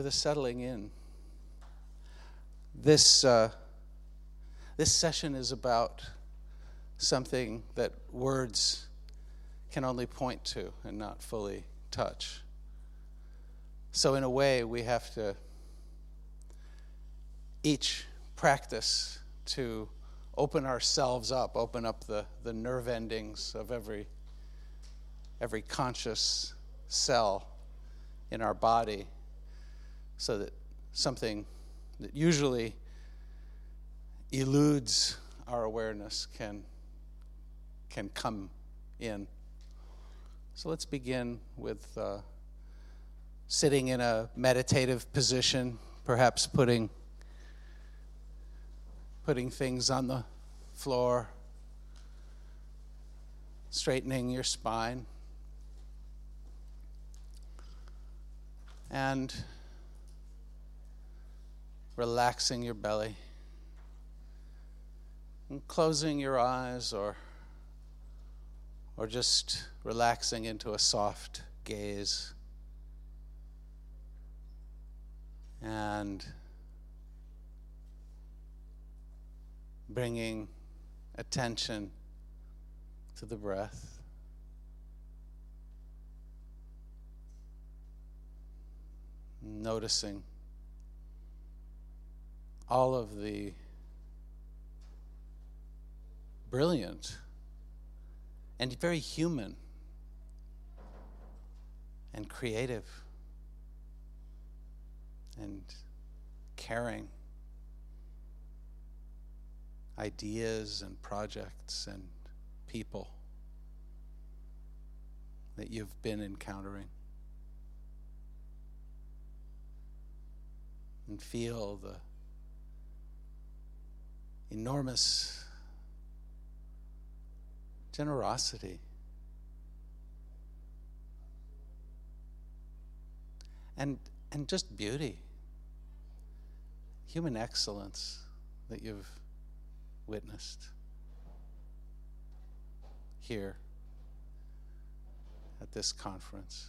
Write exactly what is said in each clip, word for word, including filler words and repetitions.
with a settling in. This, uh, this session is about something that words can only point to and not fully touch. So in a way, we have to each practice to open ourselves up, open up the, the nerve endings of every, every conscious cell in our body so that something that usually eludes our awareness can, can come in. So let's begin with uh, sitting in a meditative position, perhaps putting putting things on the floor, straightening your spine, and relaxing your belly, and closing your eyes, or or just relaxing into a soft gaze. And bringing attention to the breath. Noticing all of the brilliant and very human and creative and caring ideas and projects and people that you've been encountering. And feel the enormous generosity and and just beauty, human excellence that you've witnessed here at this conference.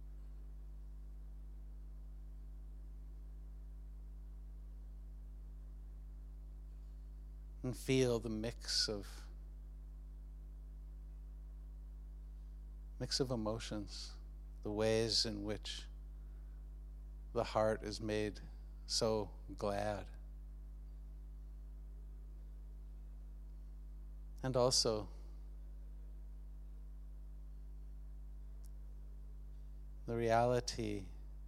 And feel the mix of mix of emotions, the ways in which the heart is made so glad. And also the reality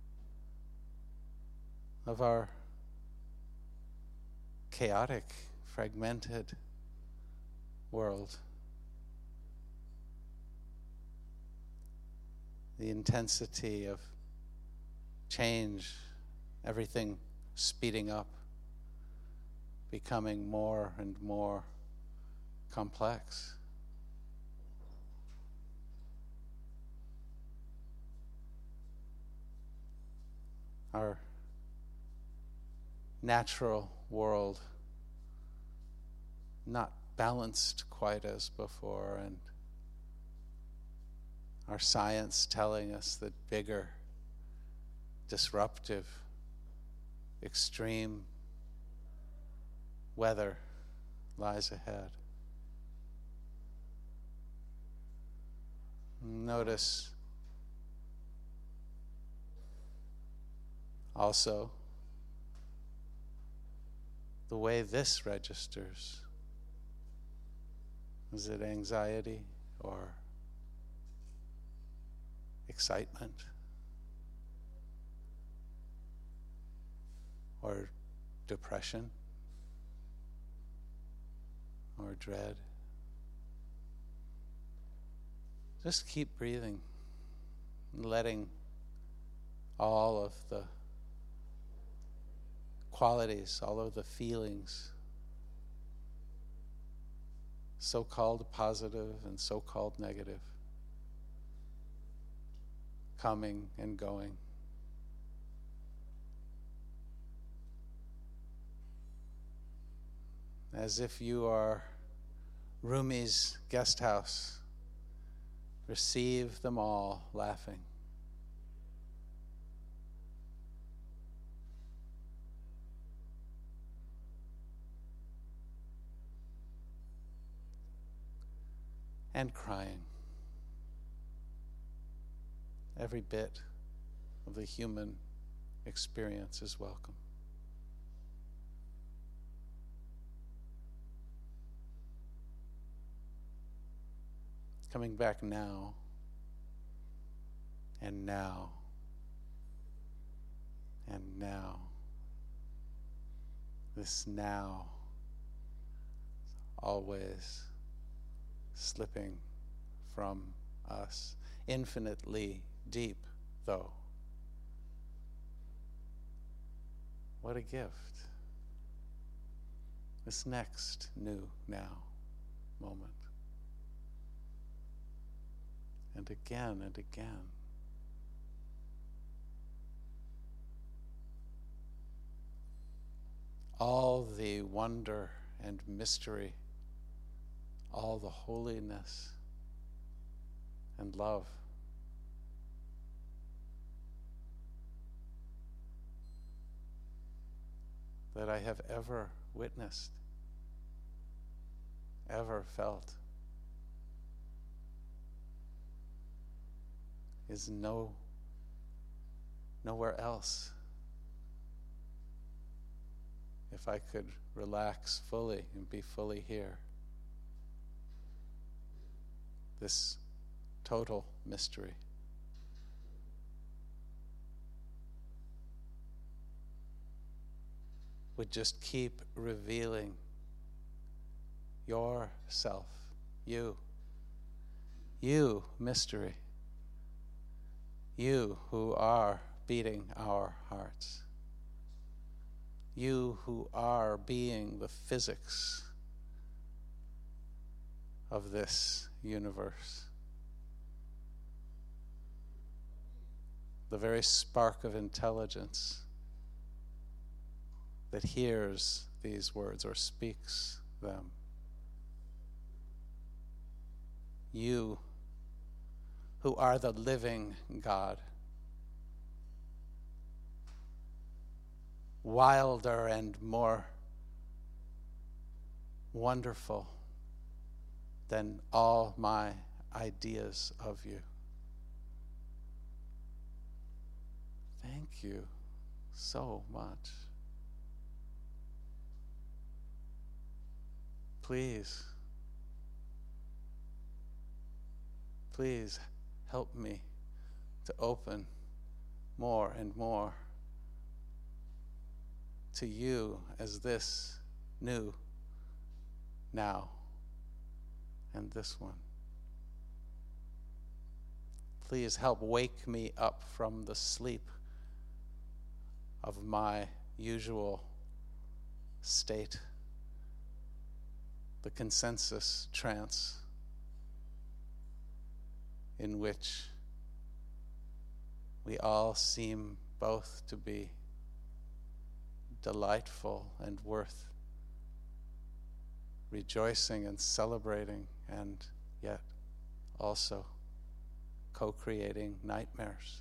of our chaotic, fragmented world. The intensity of change, everything speeding up, becoming more and more complex. Our natural world not balanced quite as before, and our science telling us that bigger, disruptive, extreme weather lies ahead. Notice also the way this registers. Is it anxiety or excitement or depression or dread? Just keep breathing, letting all of the qualities, all of the feelings, so-called positive and so-called negative, coming and going. As if you are Rumi's guest house, receive them all laughing. and crying. Every bit of the human experience is welcome. Coming back now, and now, and now. This now, always slipping from us, infinitely deep, though. What a gift. This next new now moment. And again and again. All the wonder and mystery, all the holiness and love. That I have ever witnessed, ever felt, is no, nowhere else. If I could relax fully and be fully here. This total mystery. Would just keep revealing yourself, you, you mystery, you who are beating our hearts. You who are being the physics of this universe. The very spark of intelligence that hears these words or speaks them. You who are the living God. Wilder and more wonderful than all my ideas of you. Thank you so much. Please, please help me to open more and more to you as this new now and this one. Please help wake me up from the sleep of my usual state, the consensus trance in which we all seem both to be delightful and worth rejoicing and celebrating, and yet also co-creating nightmares.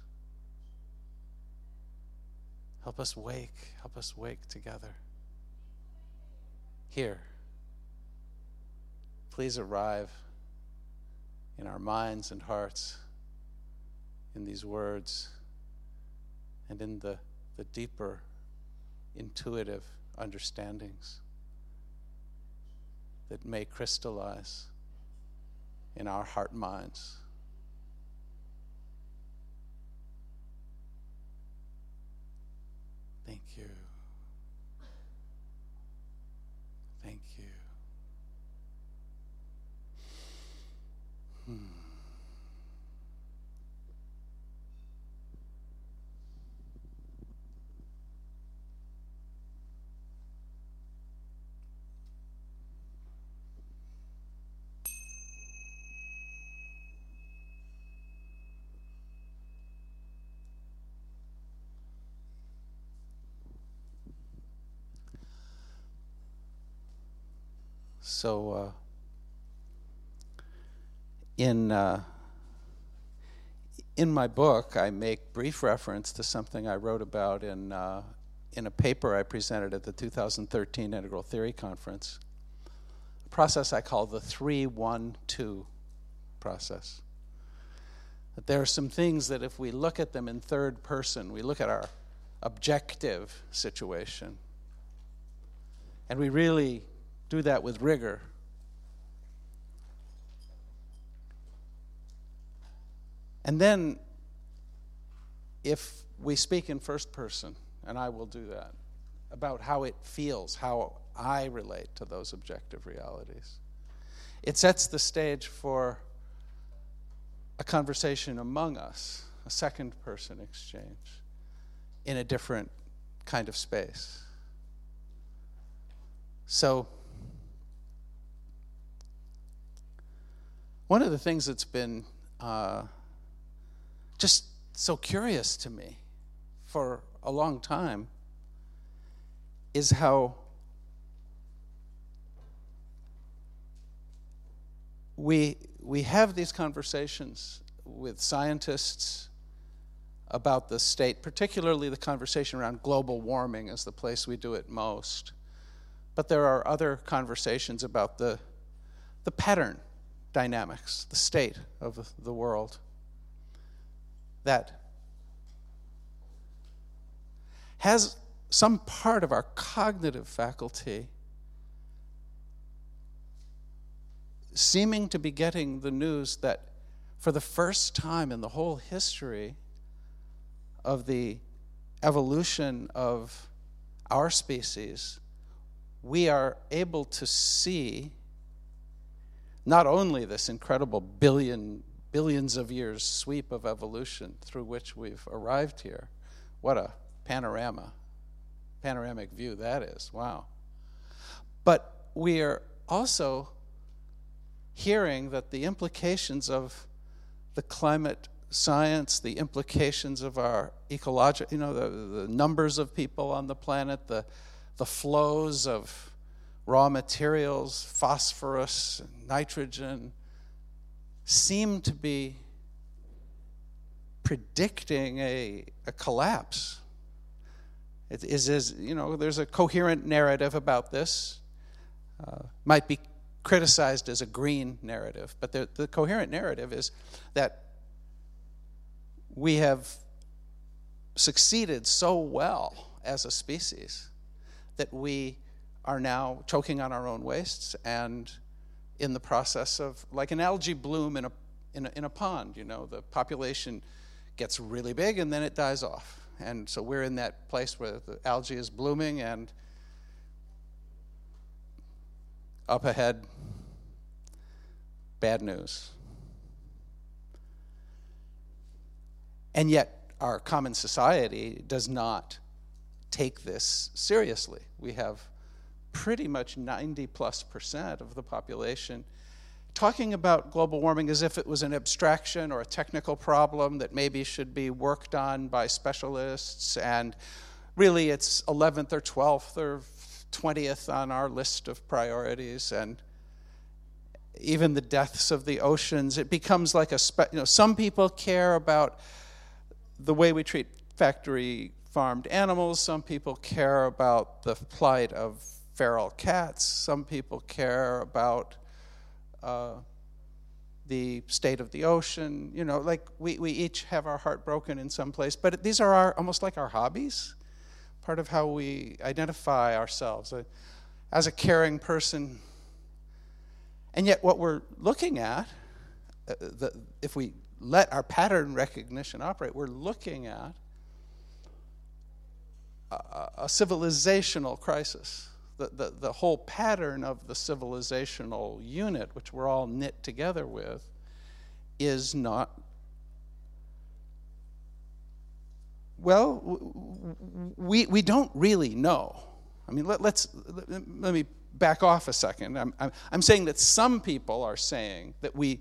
Help us wake, help us wake together. Here, please arrive in our minds and hearts, in these words, and in the, the deeper intuitive understandings that may crystallize in our heart minds. Thank you. Thank you. Hmm. So, uh, in uh, in my book, I make brief reference to something I wrote about in uh, in a paper I presented at the two thousand thirteen Integral Theory Conference. A process I call the three one two process. That there are some things that if we look at them in third person, we look at our objective situation, and we really do that with rigor, and then if we speak in first person, and I will do that, about how it feels, how I relate to those objective realities, it sets the stage for a conversation among us, a second person exchange, in a different kind of space. So, one of the things that's been uh, just so curious to me for a long time is how we we have these conversations with scientists about the state, particularly the conversation around global warming is the place we do it most. But there are other conversations about the the pattern dynamics, the state of the world, that has some part of our cognitive faculty seeming to be getting the news that for the first time in the whole history of the evolution of our species, we are able to see not only this incredible billion, billions of years sweep of evolution through which we've arrived here. What a panorama, panoramic view that is, wow. But we are also hearing that the implications of the climate science, the implications of our ecological, you know, the, the numbers of people on the planet, the, the flows of raw materials, phosphorus, nitrogen, seem to be predicting a, a collapse. It is, is, you know, there's a coherent narrative about this. Uh, might be criticized as a green narrative, but the, the coherent narrative is that we have succeeded so well as a species that we are now choking on our own wastes and in the process of, like an algae bloom in a, in a, in a pond, you know, the population gets really big and then it dies off. And so we're in that place where the algae is blooming, and up ahead, bad news. And yet our common society does not take this seriously. We have pretty much ninety plus percent of the population talking about global warming as if it was an abstraction or a technical problem that maybe should be worked on by specialists, and really it's eleventh or twelfth or twentieth on our list of priorities. And even the deaths of the oceans, it becomes like a, spe- you know, some people care about the way we treat factory farmed animals, some people care about the plight of feral cats, some people care about uh, the state of the ocean. You know, like we, we each have our heart broken in some place, but these are our, almost like our hobbies, part of how we identify ourselves uh, as a caring person. And yet what we're looking at, uh, the, if we let our pattern recognition operate, we're looking at a, a civilizational crisis. The, the, the whole pattern of the civilizational unit, which we're all knit together with, is not, well, we, we don't really know. I mean, let, let's, let, let me back off a second. I'm, I'm, I'm saying that some people are saying that we,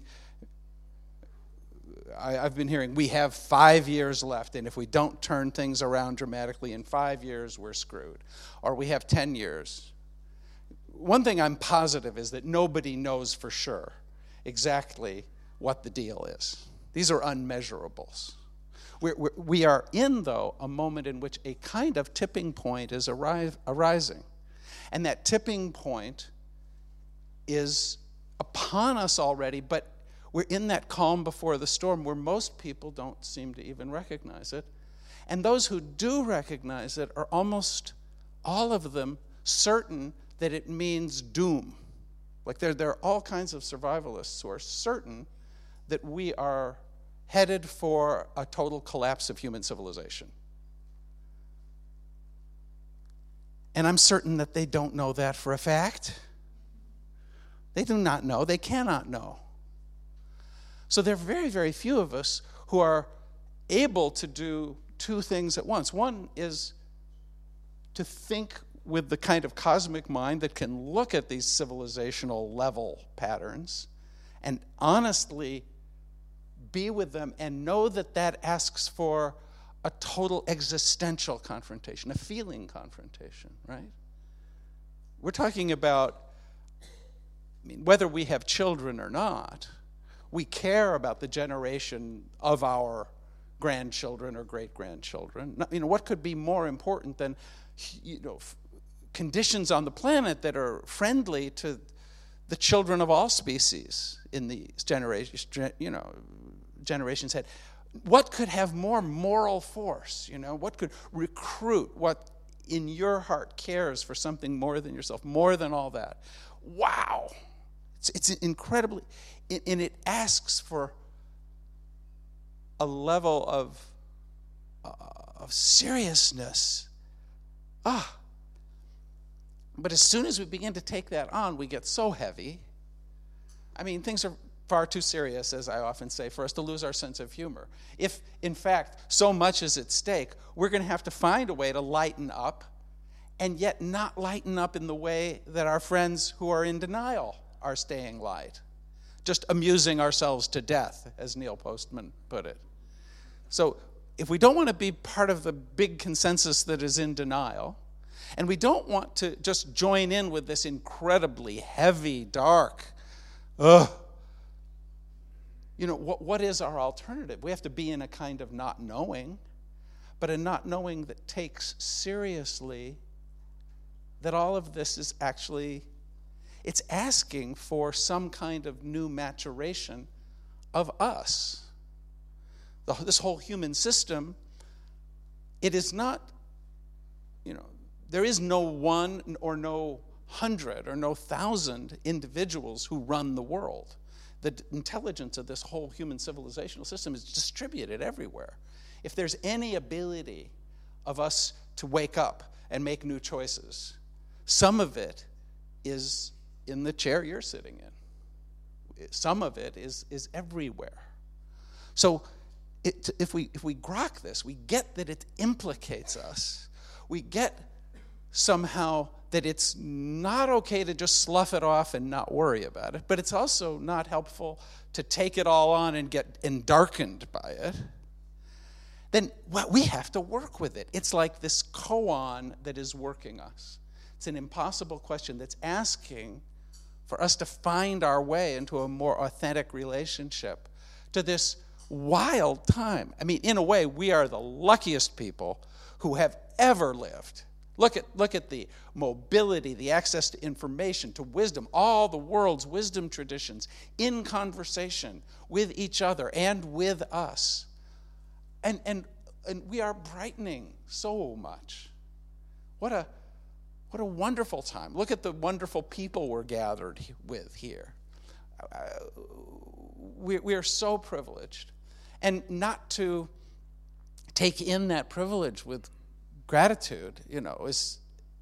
I, I've been hearing, we have five years left, and if we don't turn things around dramatically in five years, we're screwed. Or we have ten years. One thing I'm positive is that nobody knows for sure exactly what the deal is. These are unmeasurables. We're, we're, we are in, though, a moment in which a kind of tipping point is arrive, arising. And that tipping point is upon us already, but We're in that calm before the storm where most people don't seem to even recognize it. And those who do recognize it are almost all of them certain that it means doom. Like there, there are all kinds of survivalists who are certain that we are headed for a total collapse of human civilization. And I'm certain that they don't know that for a fact. They do not know. They cannot know. So there are very, very few of us who are able to do two things at once. One is to think with the kind of cosmic mind that can look at these civilizational level patterns and honestly be with them and know that that asks for a total existential confrontation, a feeling confrontation, right? We're talking about, I mean, whether we have children or not, we care about the generation of our grandchildren or great-grandchildren. You know, what could be more important than, you know, f- conditions on the planet that are friendly to the children of all species in the generations, you know, generations ahead? What could have more moral force? You know, what could recruit what in your heart cares for something more than yourself, more than all that? Wow. It's, it's incredibly, and it asks for a level of, uh, of seriousness. Ah. But as soon as we begin to take that on, we get so heavy. I mean, things are far too serious, as I often say, for us to lose our sense of humor. If, in fact, so much is at stake, we're going to have to find a way to lighten up, and yet not lighten up in the way that our friends who are in denial are staying light. Just amusing ourselves to death, as Neil Postman put it. So if we don't want to be part of the big consensus that is in denial, and we don't want to just join in with this incredibly heavy, dark, ugh, you know, what, what is our alternative? We have to be in a kind of not knowing, but a not knowing that takes seriously that all of this is actually, it's asking for some kind of new maturation of us. The, this whole human system, it is not, you know, there is no one or no hundred or no thousand individuals who run the world. The intelligence of this whole human civilizational system is distributed everywhere. If there's any ability of us to wake up and make new choices, some of it is in the chair you're sitting in. Some of it is, is everywhere. So it, if we if we grok this, we get that it implicates us. We get somehow that it's not okay to just slough it off and not worry about it, but it's also not helpful to take it all on and get and darkened by it, then well, we have to work with it. It's like this koan that is working us. It's an impossible question that's asking for us to find our way into a more authentic relationship to this wild time. I mean, in a way, we are the luckiest people who have ever lived. Look at, look at the mobility, the access to information, to wisdom, all the world's wisdom traditions in conversation with each other and with us. And, and, and we are brightening so much. What a, what a wonderful time. Look at the wonderful people we're gathered with here. Uh, we, we are so privileged. And not to take in that privilege with gratitude, you know, is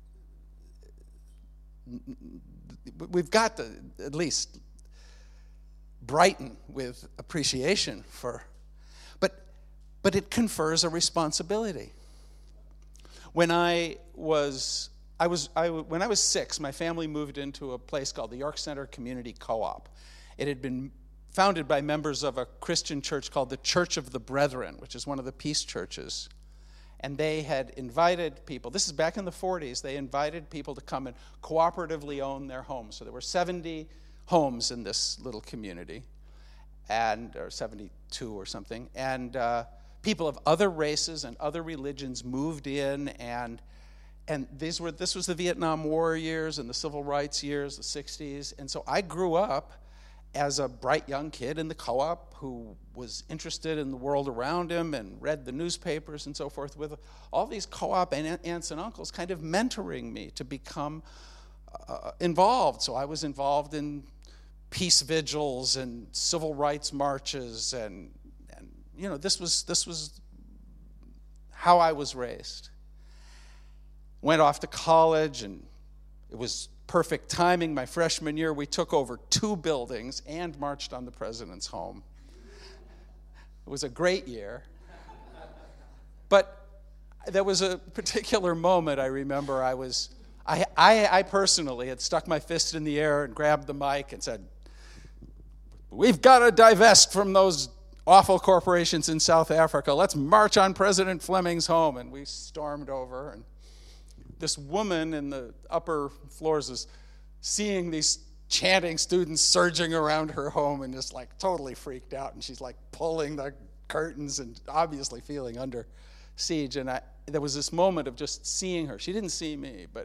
we've got to at least brighten with appreciation for, but but it confers a responsibility. When I was I was I when I was six, my family moved into a place called the York Center Community Co-op. It had been founded by members of a Christian church called the Church of the Brethren, which is one of the peace churches. And they had invited people, this is back in the forties, they invited people to come and cooperatively own their homes. So there were seventy homes in this little community, and or seventy-two or something. And uh, people of other races and other religions moved in, and and these were this was the Vietnam War years and the Civil Rights years, the sixties. And so I grew up as a bright young kid in the co-op who was interested in the world around him and read the newspapers and so forth, with all these co-op aunts and uncles kind of mentoring me to become uh, involved. So I was involved in peace vigils and civil rights marches, and, and you know, this was this was how I was raised. Went off to college, and it was perfect timing. My freshman year, we took over two buildings and marched on the president's home. It was a great year. But there was a particular moment I remember I was, I, I, I personally had stuck my fist in the air and grabbed the mic and said, "We've got to divest from those awful corporations in South Africa. Let's march on President Fleming's home." And we stormed over, and this woman in the upper floors is seeing these chanting students surging around her home and just like totally freaked out. And she's like pulling the curtains and obviously feeling under siege. And I, there was this moment of just seeing her. She didn't see me, but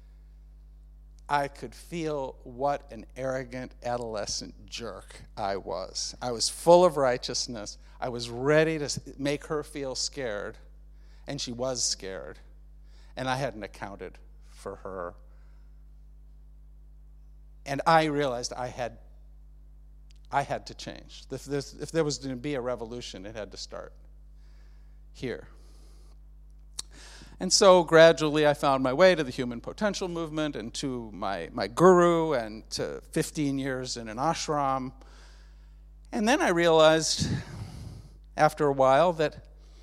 I could feel what an arrogant adolescent jerk I was. I was full of righteousness. I was ready to make her feel scared, and she was scared. And I hadn't accounted for her. And I realized I had I had to change. If, this, if there was going to be a revolution, it had to start here. And so gradually I found my way to the Human Potential Movement and to my, my guru and to fifteen years in an ashram. And then I realized after a while that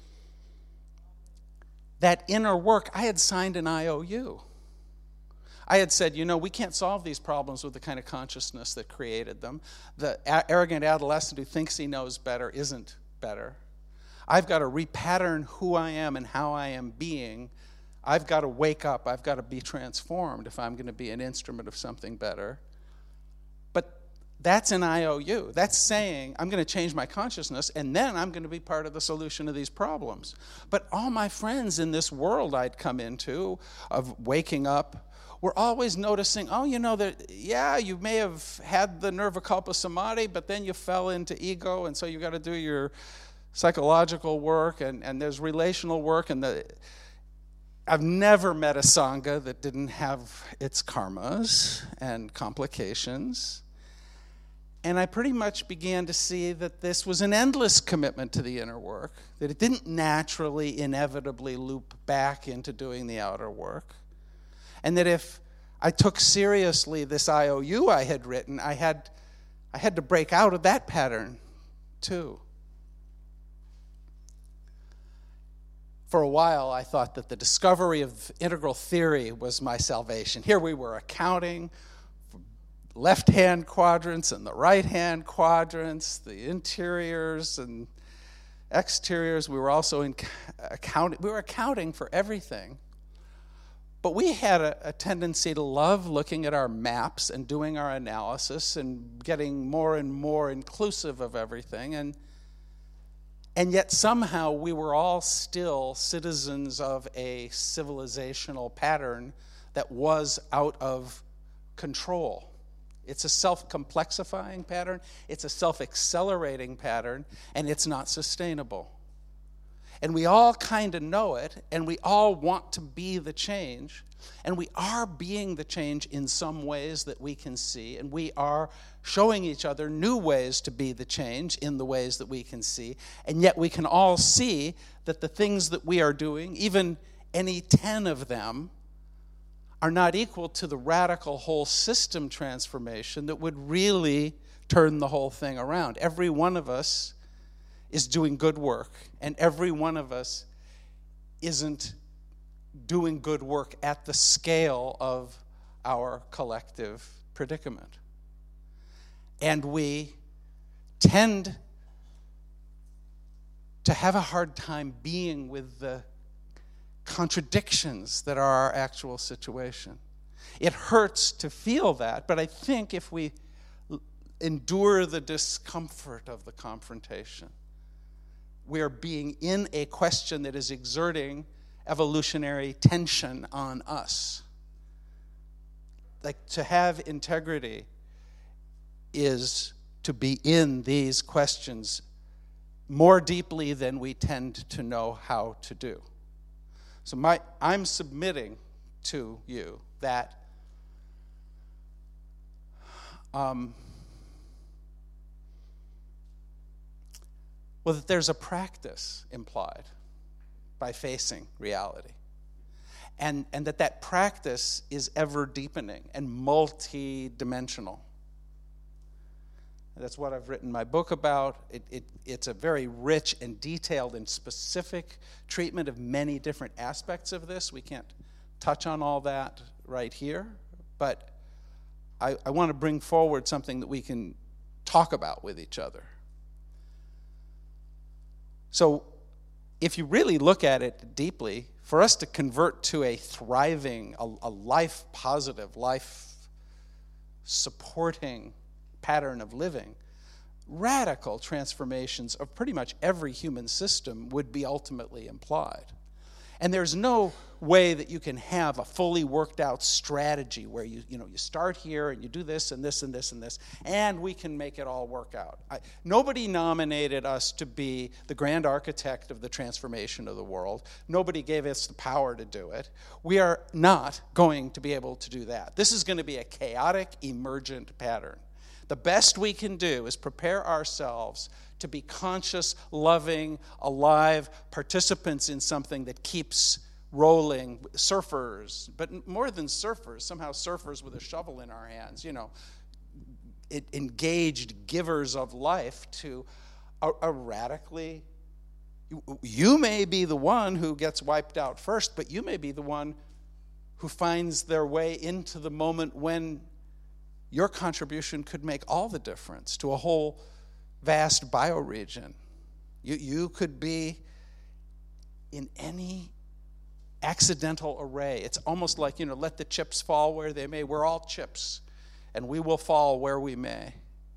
that inner work, I had signed an I O U. I had said, you know, we can't solve these problems with the kind of consciousness that created them. The a- arrogant adolescent who thinks he knows better isn't better. I've got to repattern who I am and how I am being. I've got to wake up. I've got to be transformed if I'm going to be an instrument of something better. But that's an I O U. That's saying I'm going to change my consciousness, and then I'm going to be part of the solution of these problems. But all my friends in this world I'd come into of waking up were always noticing, oh, you know, that yeah, you may have had the nirvikalpa samadhi, but then you fell into ego, and so you got to do your psychological work, and, and there's relational work, and the I've never met a sangha that didn't have its karmas and complications. And I pretty much began to see that this was an endless commitment to the inner work, that it didn't naturally, inevitably loop back into doing the outer work. And that if I took seriously this I O U I had written, I had, I had to break out of that pattern too. For a while, I thought that the discovery of integral theory was my salvation. Here we were accounting for left-hand quadrants and the right-hand quadrants, the interiors and exteriors. We were also in accounting. We were accounting for everything. But we had a, a tendency to love looking at our maps and doing our analysis and getting more and more inclusive of everything. And And yet somehow we were all still citizens of a civilizational pattern that was out of control. It's a self-complexifying pattern, it's a self-accelerating pattern, and it's not sustainable. And we all kind of know it, and we all want to be the change. And we are being the change in some ways that we can see, and we are showing each other new ways to be the change in the ways that we can see. And yet we can all see that the things that we are doing, even any ten of them, are not equal to the radical whole system transformation that would really turn the whole thing around. Every one of us is doing good work, and every one of us isn't doing good work at the scale of our collective predicament. And we tend to have a hard time being with the contradictions that are our actual situation. It hurts to feel that, but I think if we endure the discomfort of the confrontation, we are being in a question that is exerting evolutionary tension on us. Like, to have integrity is to be in these questions more deeply than we tend to know how to do. So my, I'm submitting to you that um, well, that there's a practice implied by facing reality. And, and that that practice is ever deepening and multi-dimensional. That's what I've written my book about. It, it, it's a very rich and detailed and specific treatment of many different aspects of this. We can't touch on all that right here, but I, I want to bring forward something that we can talk about with each other. So if you really look at it deeply, for us to convert to a thriving, a, a life-positive, life-supporting pattern of living, radical transformations of pretty much every human system would be ultimately implied. And there's no way that you can have a fully worked out strategy where you, you know, you start here and you do this and this and this and this, and we can make it all work out. I, nobody nominated us to be the grand architect of the transformation of the world. Nobody gave us the power to do it. We are not going to be able to do that. This is going to be a chaotic, emergent pattern. The best we can do is prepare ourselves to be conscious, loving, alive participants in something that keeps rolling, surfers, but more than surfers, somehow surfers with a shovel in our hands, you know, it, engaged givers of life to a, a radically, you, you may be the one who gets wiped out first, but you may be the one who finds their way into the moment when your contribution could make all the difference to a whole vast bioregion. You, you could be in any accidental array. It's almost like, you know, let the chips fall where they may. We're all chips, and we will fall where we may.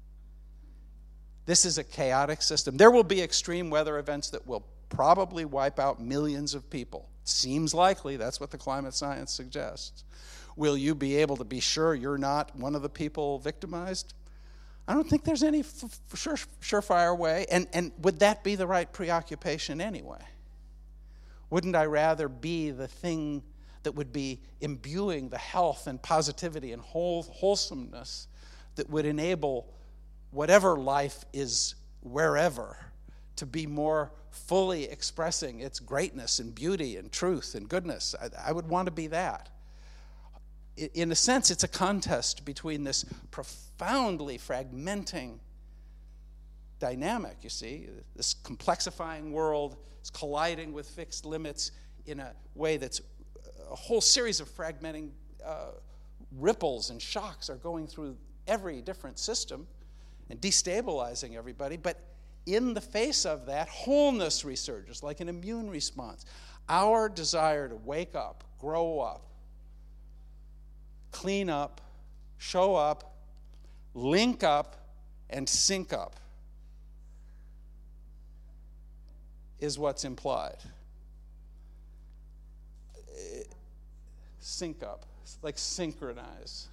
This is a chaotic system. There will be extreme weather events that will probably wipe out millions of people. Seems likely. That's what the climate science suggests. Will you be able to be sure you're not one of the people victimized? I don't think there's any f- f- sure, surefire way. And, and would that be the right preoccupation anyway? Wouldn't I rather be the thing that would be imbuing the health and positivity and whole, wholesomeness that would enable whatever life is wherever to be more fully expressing its greatness and beauty and truth and goodness? I, I would want to be that. In a sense, it's a contest between this profoundly fragmenting dynamic, you see, this complexifying world is colliding with fixed limits in a way that's a whole series of fragmenting uh, ripples and shocks are going through every different system and destabilizing everybody. But in the face of that, wholeness resurges like an immune response. Our desire to wake up, grow up, clean up, show up, link up, and sync up is what's implied. Sync up, like synchronize.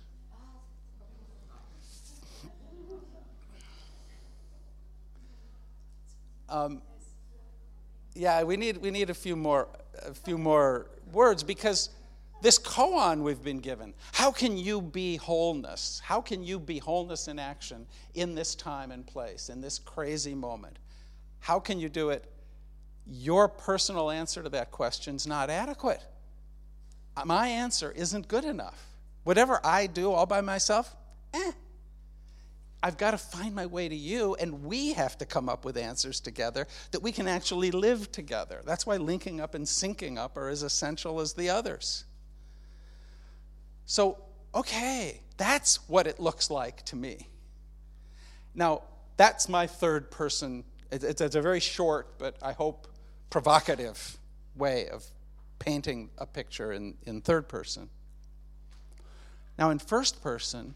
Um, yeah, we need we need a few more a few more words because this koan we've been given. How can you be wholeness? How can you be wholeness in action in this time and place, in this crazy moment? How can you do it? Your personal answer to that question is not adequate. My answer isn't good enough. Whatever I do all by myself, eh. I've got to find my way to you, and we have to come up with answers together that we can actually live together. That's why linking up and syncing up are as essential as the others. So, okay, that's what it looks like to me. Now, that's my third person. It's a very short, but I hope provocative way of painting a picture in, in third person. Now, in first person,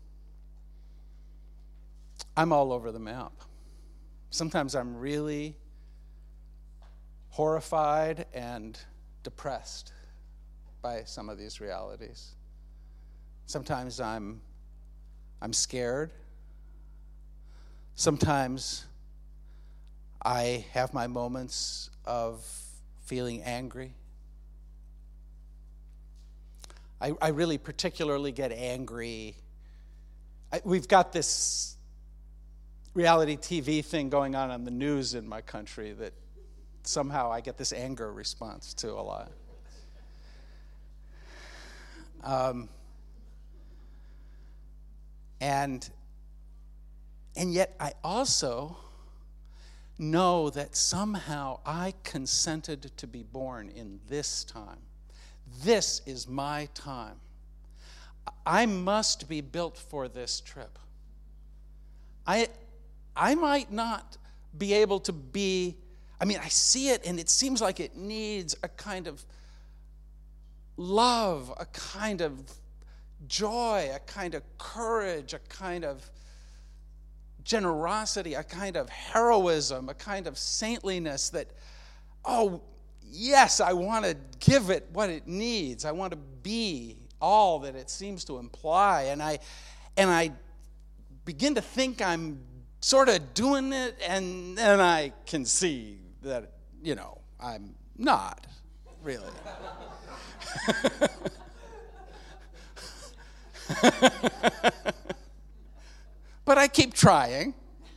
I'm all over the map. Sometimes I'm really horrified and depressed by some of these realities. Sometimes I'm I'm scared. Sometimes I have my moments of feeling angry. I, I really particularly get angry. I, we've got this reality T V thing going on on the news in my country that somehow I get this anger response to a lot. Um, and and yet I also know that somehow I consented to be born in this time. This is my time. I must be built for this trip. I I might not be able to be, I mean, I see it and it seems like it needs a kind of love, a kind of joy, a kind of courage, a kind of generosity, a kind of heroism, a kind of saintliness that, oh, yes, I want to give it what it needs. I want to be all that it seems to imply. And I and I begin to think I'm sort of doing it, and then I can see that, you know, I'm not really. But I keep trying.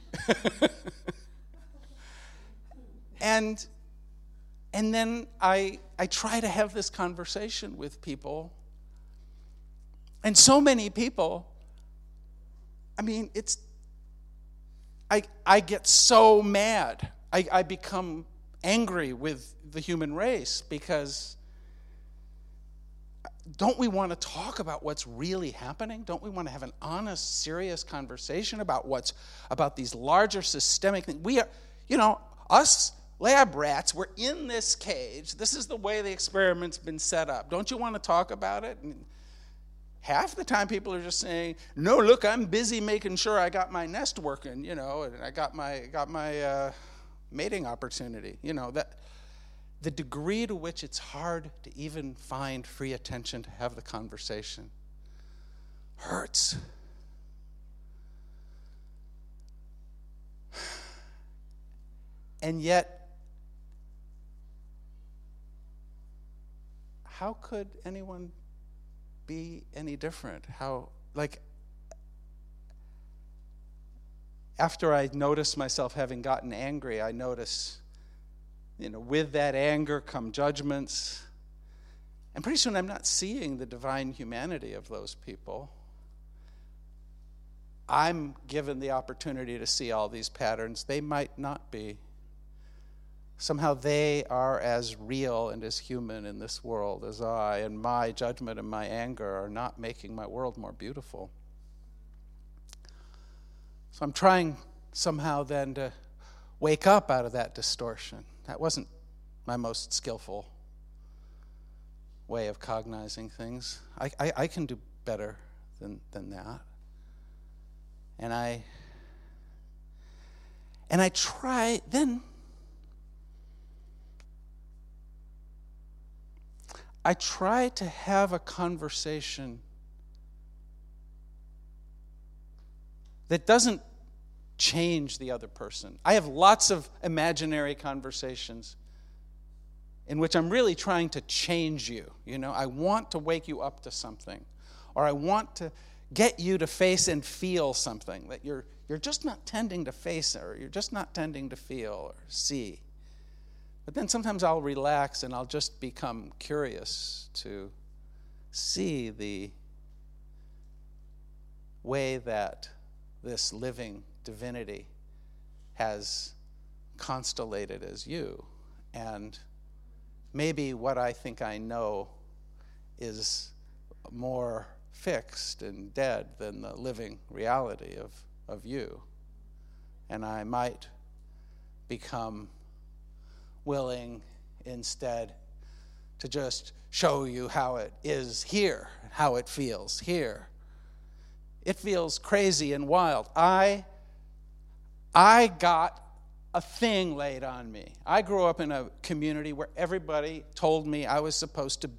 and and then I I try to have this conversation with people. And so many people, I mean, it's I I get so mad. I, I become angry with the human race because don't we want to talk about what's really happening? Don't we want to have an honest, serious conversation about what's about these larger systemic things? We are, you know, us lab rats, we're in this cage. This is the way the experiment's been set up. Don't you want to talk about it? And half the time people are just saying, no, look, I'm busy making sure I got my nest working, you know, and I got my got my uh, mating opportunity. You know, that the degree to which it's hard to even find free attention to have the conversation hurts. And yet, how could anyone be any different? How, like, after I notice myself having gotten angry, I notice, you know, with that anger come judgments. And pretty soon I'm not seeing the divine humanity of those people. I'm given the opportunity to see all these patterns. They might not be. Somehow they are as real and as human in this world as I, and my judgment and my anger are not making my world more beautiful. So I'm trying somehow then to wake up out of that distortion. That wasn't my most skillful way of cognizing things. I, I, I can do better than, than that. And I and I try then I try to have a conversation that doesn't change the other person. I have lots of imaginary conversations in which I'm really trying to change you. You know, I want to wake you up to something, or I want to get you to face and feel something that you're you're just not tending to face, or you're just not tending to feel or see. But then sometimes I'll relax and I'll just become curious to see the way that this living divinity has constellated as you. And maybe what I think I know is more fixed and dead than the living reality of, of you. And I might become willing instead to just show you how it is here, how it feels here. It feels crazy and wild. I, I got a thing laid on me. I grew up in a community where everybody told me I was supposed to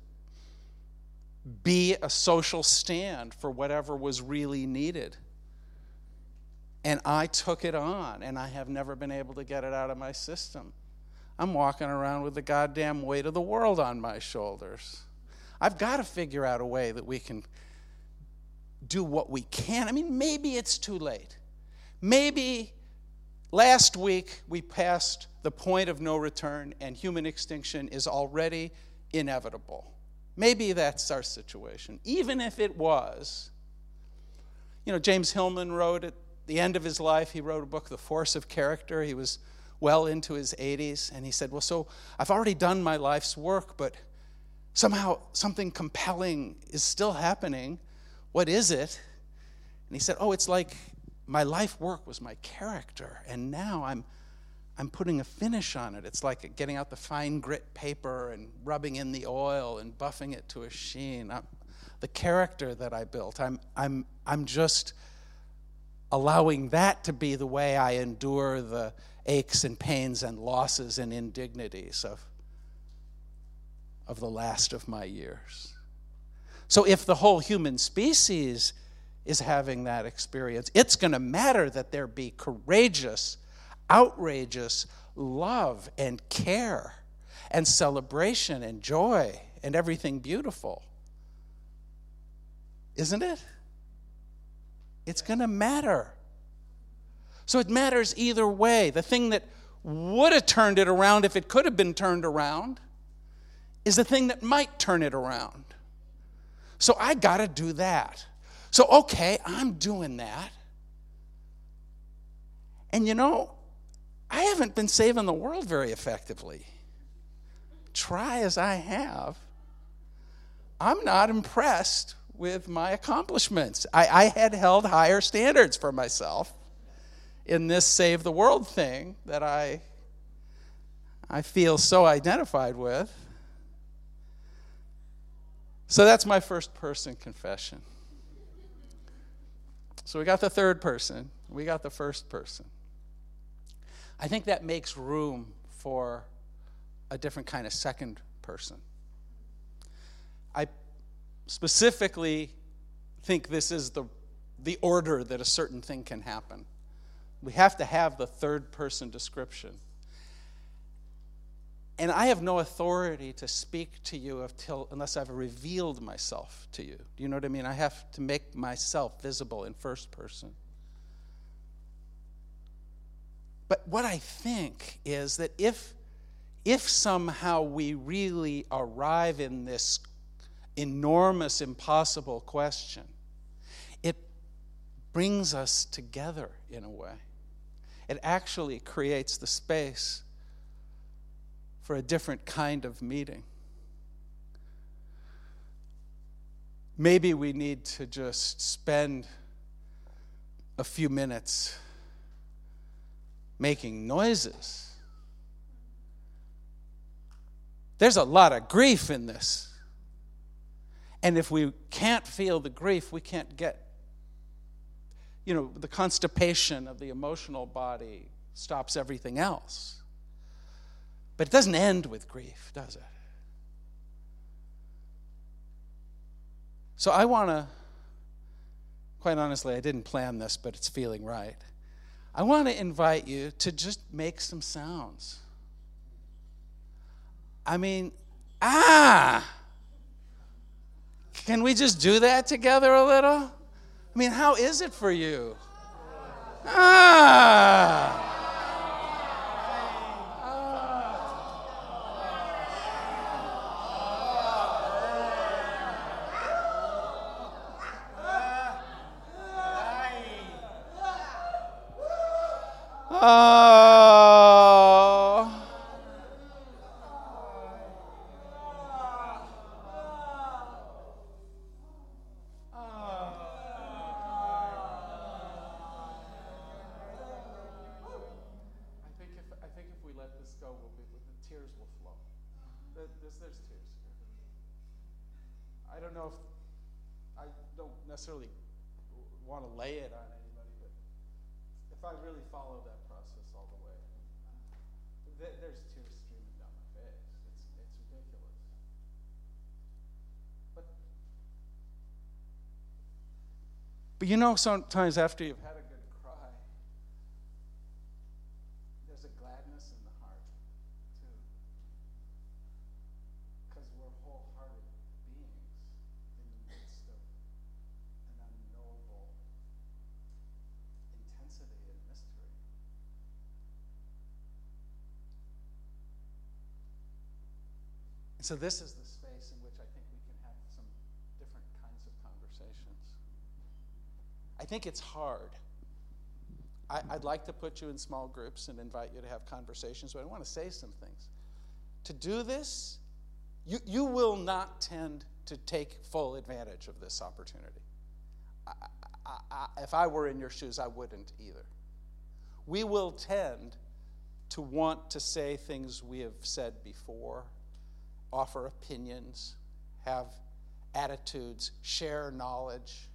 be a social stand for whatever was really needed. And I took it on, and I have never been able to get it out of my system. I'm walking around with the goddamn weight of the world on my shoulders. I've got to figure out a way that we can do what we can. I mean, maybe it's too late. Maybe last week we passed the point of no return and human extinction is already inevitable. Maybe that's our situation. Even if it was, you know, James Hillman wrote at the end of his life, he wrote a book, The Force of Character. He was well into his eighties, and he said, well, so I've already done my life's work, but somehow something compelling is still happening. What is it? And he said, oh, it's like my life work was my character, and now I'm I'm putting a finish on it. It's like getting out the fine grit paper and rubbing in the oil and buffing it to a sheen. I'm, the character that I built, I'm I'm I'm just allowing that to be the way I endure the aches and pains and losses and indignities of, of the last of my years. So if the whole human species is having that experience, it's going to matter that there be courageous, outrageous love and care and celebration and joy and everything beautiful. Isn't it? It's going to matter. So it matters either way. The thing that would have turned it around if it could have been turned around is the thing that might turn it around. So I got to do that. So, okay, I'm doing that. And you know, I haven't been saving the world very effectively. Try as I have, I'm not impressed with my accomplishments. I, I had held higher standards for myself in this save the world thing that I, I feel so identified with. So that's my first person confession. So we got the third person. We got the first person. I think that makes room for a different kind of second person. I specifically think this is the, the order that a certain thing can happen. We have to have the third person description. And I have no authority to speak to you until, unless I've revealed myself to you. Do you know what I mean? I have to make myself visible in first person. But what I think is that if, if somehow we really arrive in this enormous, impossible question, it brings us together in a way. It actually creates the space for a different kind of meeting. Maybe we need to just spend a few minutes making noises. There's a lot of grief in this. And if we can't feel the grief, we can't get, you know, the constipation of the emotional body stops everything else. But it doesn't end with grief, does it? So I want to, quite honestly, I didn't plan this, but it's feeling right. I want to invite you to just make some sounds. I mean, ah! Can we just do that together a little? I mean, how is it for you? Ah! Oh. I think if I think if we let this go, we'll be, the tears will flow. There's, there's tears. I don't know if I don't necessarily want to lay it on anybody, but if I really follow that process all the way, th- there's tears streaming down my face. It's it's ridiculous. But but you know, sometimes after you've had a good cry, So this is the space in which I think we can have some different kinds of conversations. I think it's hard. I, I'd like to put you in small groups and invite you to have conversations, but I want to say some things. To do this, you, you will not tend to take full advantage of this opportunity. I, I, I, if I were in your shoes, I wouldn't either. We will tend to want to say things we have said before, offer opinions, have attitudes, share knowledge.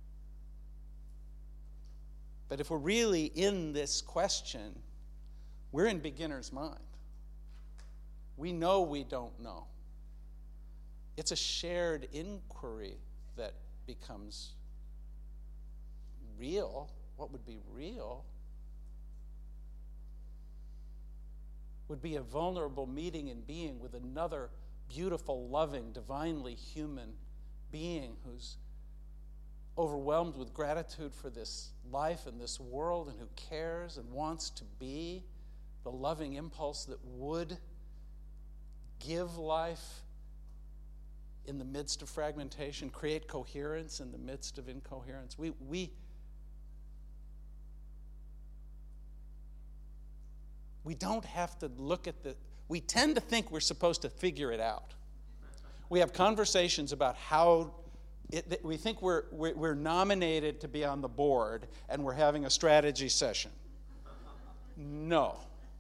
But if we're really in this question, we're in beginner's mind. We know we don't know. It's a shared inquiry that becomes real. What would be real would be a vulnerable meeting and being with another beautiful, loving, divinely human being who's overwhelmed with gratitude for this life and this world, and who cares and wants to be the loving impulse that would give life in the midst of fragmentation, create coherence in the midst of incoherence. We, we, we don't have to look at the, we tend to think we're supposed to figure it out. We have conversations about how It, we think we're, we're, we're nominated to be on the board and we're having a strategy session. No.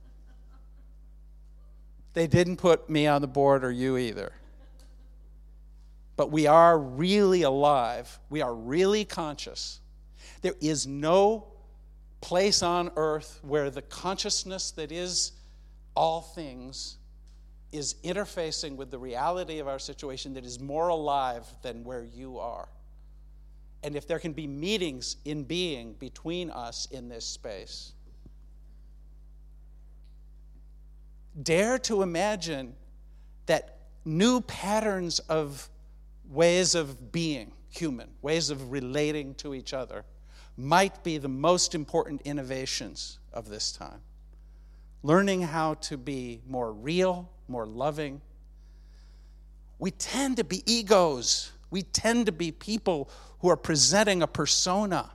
They didn't put me on the board or you either. But we are really alive. We are really conscious. There is no place on earth where the consciousness that is all things is interfacing with the reality of our situation that is more alive than where you are. And if there can be meetings in being between us in this space, dare to imagine that new patterns of ways of being human, ways of relating to each other, might be the most important innovations of this time. Learning how to be more real, more loving. We tend to be egos. We tend to be people who are presenting a persona.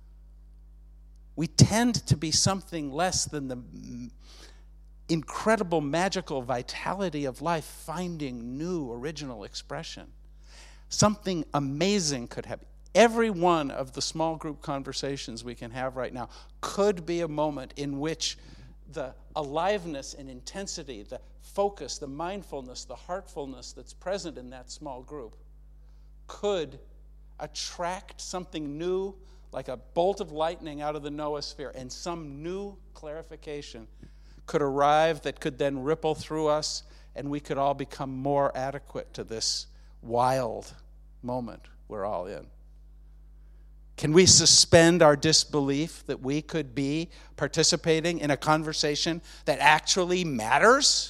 We tend to be something less than the incredible magical vitality of life, finding new original expression. Something amazing could happen. Every one of the small group conversations we can have right now could be a moment in which the aliveness and intensity, the focus, the mindfulness, the heartfulness that's present in that small group could attract something new, like a bolt of lightning out of the noosphere, and some new clarification could arrive that could then ripple through us, and we could all become more adequate to this wild moment we're all in. Can we suspend our disbelief that we could be participating in a conversation that actually matters?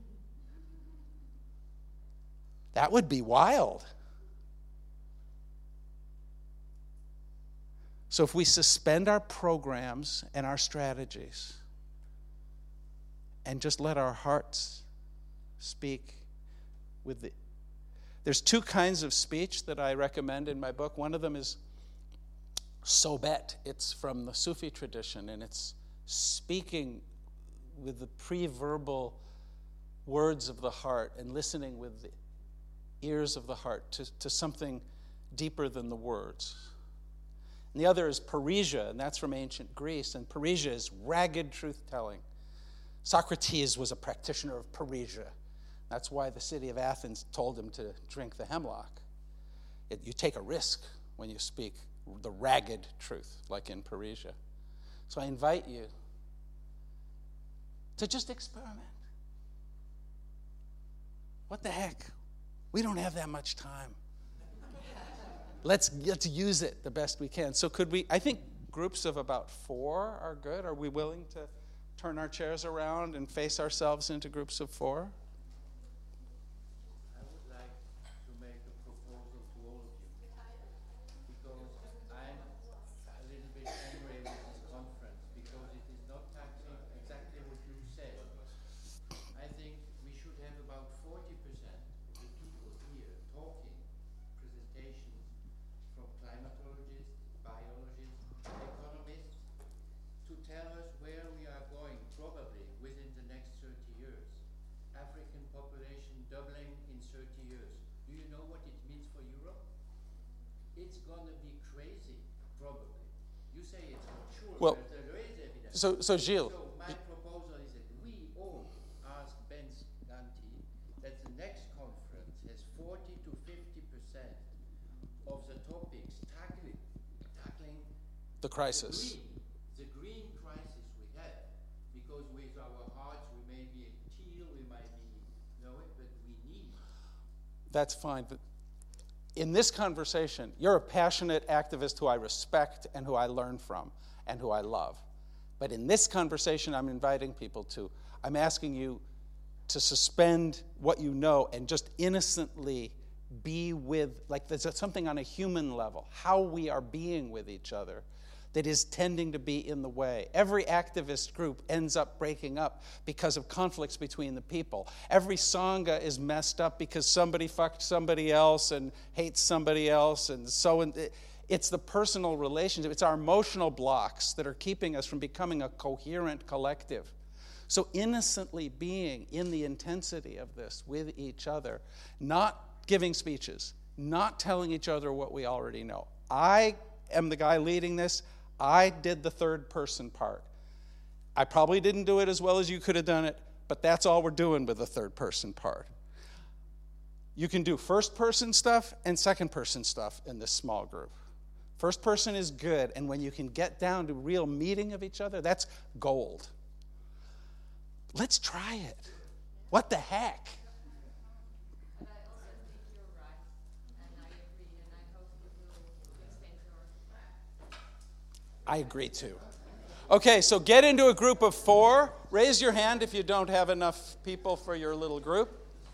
That would be wild. So if we suspend our programs and our strategies and just let our hearts speak with the... There's two kinds of speech that I recommend in my book. One of them is Sobet. It's from the Sufi tradition, and it's speaking with the pre-verbal words of the heart and listening with the ears of the heart to, to something deeper than the words. And the other is Parrhesia, and that's from ancient Greece, and Parrhesia is ragged truth-telling. Socrates was a practitioner of Parrhesia. That's why the city of Athens told him to drink the hemlock. It, you take a risk when you speak the ragged truth, like in Parrhesia. So I invite you to just experiment. What the heck? We don't have that much time. Let's let's use it the best we can. So could we, I think groups of about four are good. Are we willing to turn our chairs around and face ourselves into groups of four? I would like to make a proposal to all of you, because I'm a little bit angry with this conference, because it is not touching exactly what you said. I think we should have about forty percent it's gonna be crazy, probably. You say it's not sure, Well, but there is evidence. So, so Gilles, So my proposal is that we all ask Ben Ganti that the next conference has forty to fifty percent of the topics tackling, tackling the crisis. the green, the green crisis we have, because with our hearts we may be teal, we might be no, but we need. That's fine. But in this conversation, you're a passionate activist who I respect and who I learn from and who I love. But in this conversation I'm inviting people to, I'm asking you to suspend what you know and just innocently be with, like there's something on a human level, how we are being with each other that is tending to be in the way. Every activist group ends up breaking up because of conflicts between the people. Every Sangha is messed up because somebody fucked somebody else and hates somebody else, and so on. It's the personal relationship. It's our emotional blocks that are keeping us from becoming a coherent collective. So innocently being in the intensity of this with each other, not giving speeches, not telling each other what we already know. I am the guy leading this. I did the third person part. I probably didn't do it as well as you could have done it, but that's all we're doing with the third person part. You can do first person stuff and second person stuff in this small group. First person is good, and when you can get down to real meeting of each other, that's gold. Let's try it. What the heck? But I also think you're right, and I agree, and I hope you will extend your. I agree too. Okay, so get into a group of four. Raise your hand if you don't have enough people for your little group.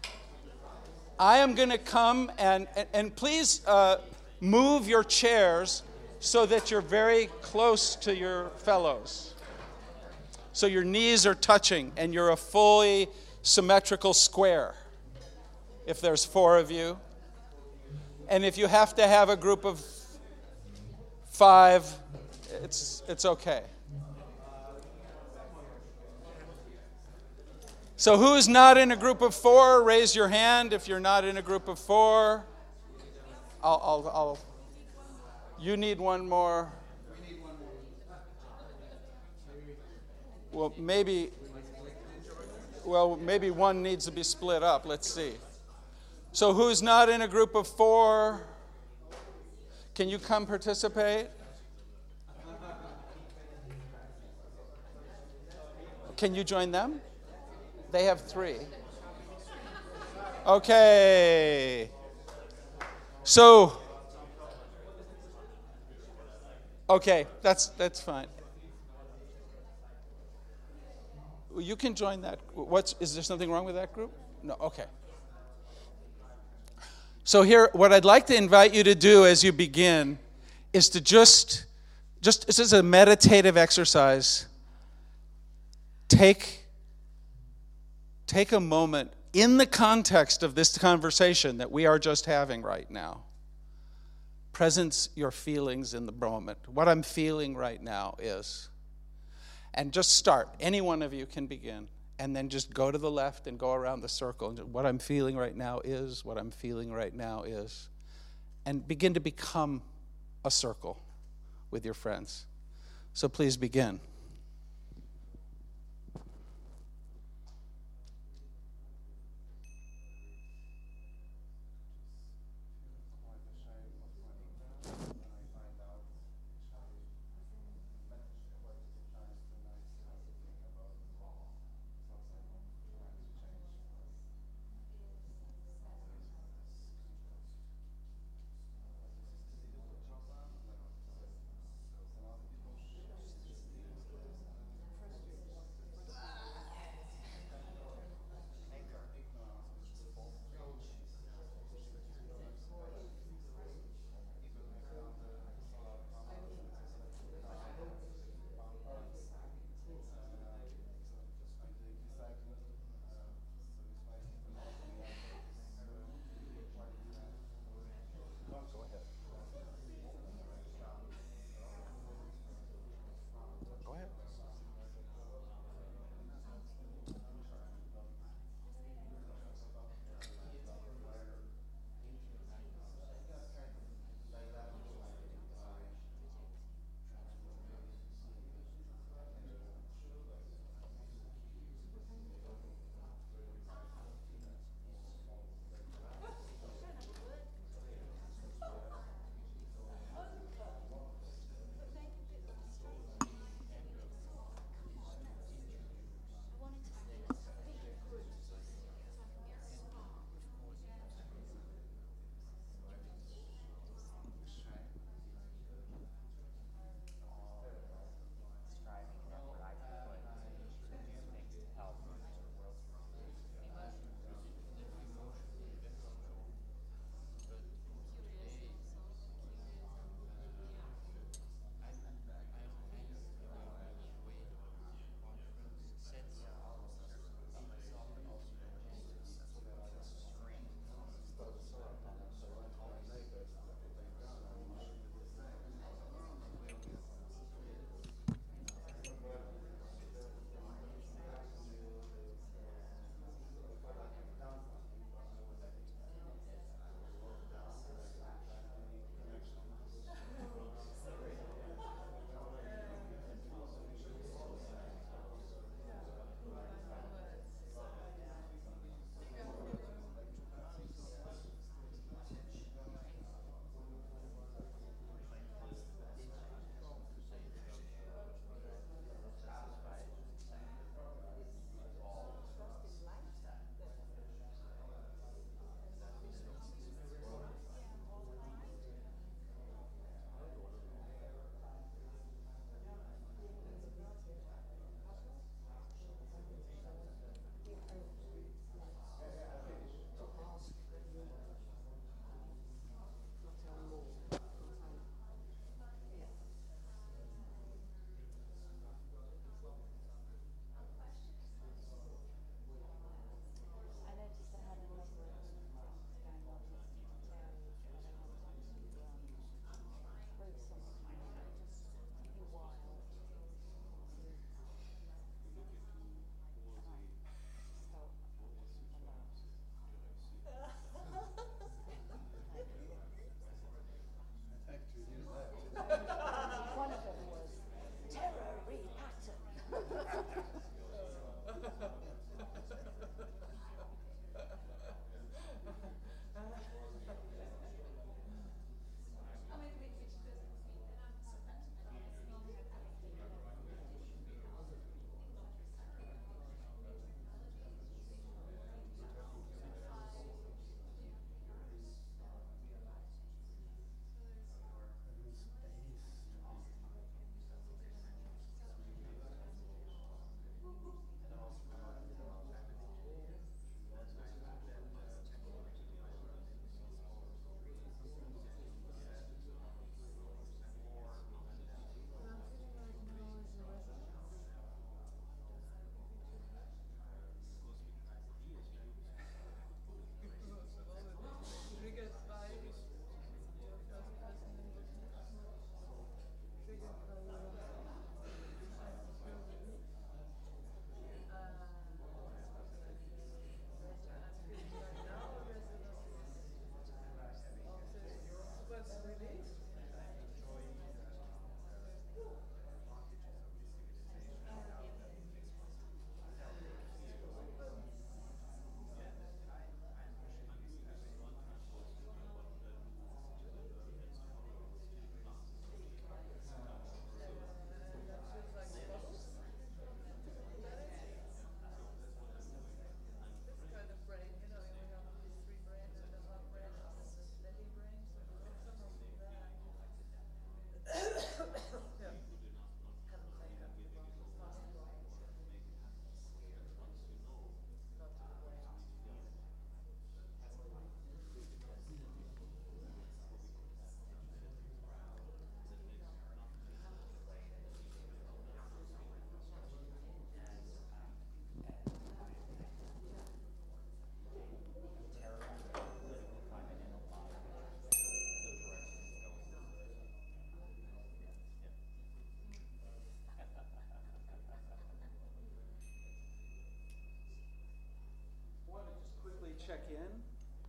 I am going to come and, and, and please uh, move your chairs so that you're very close to your fellows. So your knees are touching and you're a fully symmetrical square, if there's four of you. And if you have to have a group of five, it's it's okay. So who's not in a group of four? Raise your hand if you're not in a group of four. I'll, I'll, I'll you need one more. Well, maybe, well, maybe one needs to be split up. Let's see. So who's not in a group of four? Can you come participate? Can you join them? They have three. Okay. So, okay, that's that's fine. You can join that. What's is there something wrong with that group? No. Okay. So here, what I'd like to invite you to do as you begin is to just, just this is a meditative exercise. Take, take a moment in the context of this conversation that we are just having right now. Presence your feelings in the moment. What I'm feeling right now is, and just start. Any one of you can begin. And then just go to the left and go around the circle. And what I'm feeling right now is, what I'm feeling right now is. And begin to become a circle with your friends. So please begin.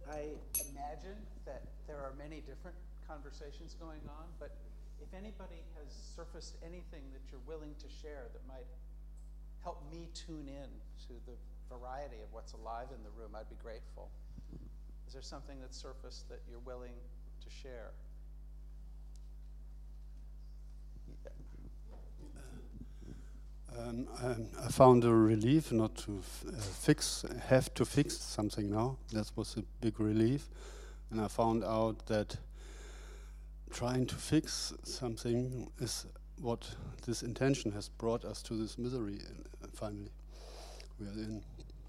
I imagine that there are many different conversations going on, but if anybody has surfaced anything that you're willing to share that might help me tune in to the variety of what's alive in the room, I'd be grateful. Is there something that's surfaced that you're willing to share? Um, I, I found a relief not to f uh, fix, have to fix something now. That was a big relief. And I found out that trying to fix something is what this intention has brought us to this misery, and uh, finally we are in.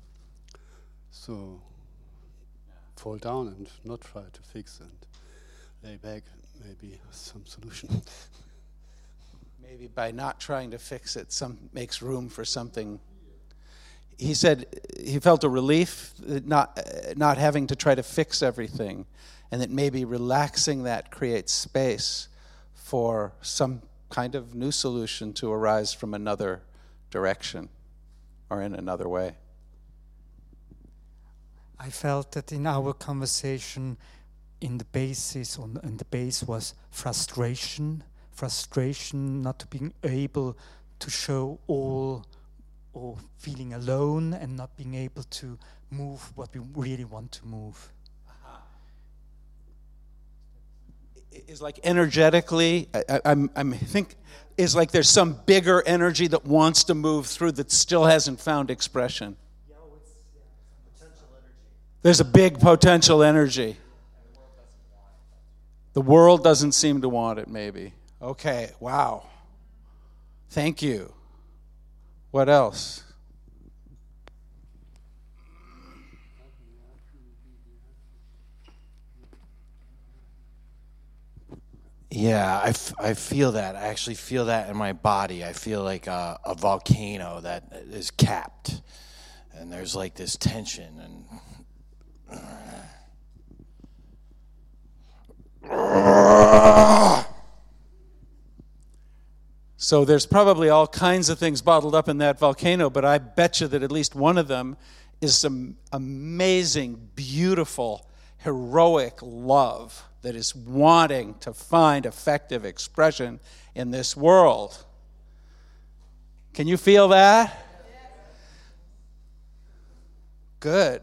So fall down and not try to fix and lay back, maybe some solution. Maybe by not trying to fix it, some makes room for something. He said he felt a relief that not uh, not having to try to fix everything, and that maybe relaxing that creates space for some kind of new solution to arise from another direction or in another way. I felt that in our conversation, in the basis, on and the base was frustration. Frustration not being able to show all, or feeling alone and not being able to move what we really want to move. Is like energetically, I, I'm, I'm think, is like there's some bigger energy that wants to move through that still hasn't found expression. Yeah, oh, it's, yeah, it's a potential energy. There's a big potential energy. The world doesn't seem to want it, maybe. Okay, wow. Thank you. What else? Yeah, I, f I feel that. I actually feel that in my body. I feel like a, a volcano that is capped. And there's like this tension and... So there's probably all kinds of things bottled up in that volcano, but I bet you that at least one of them is some amazing, beautiful, heroic love that is wanting to find effective expression in this world. Can you feel that? Good.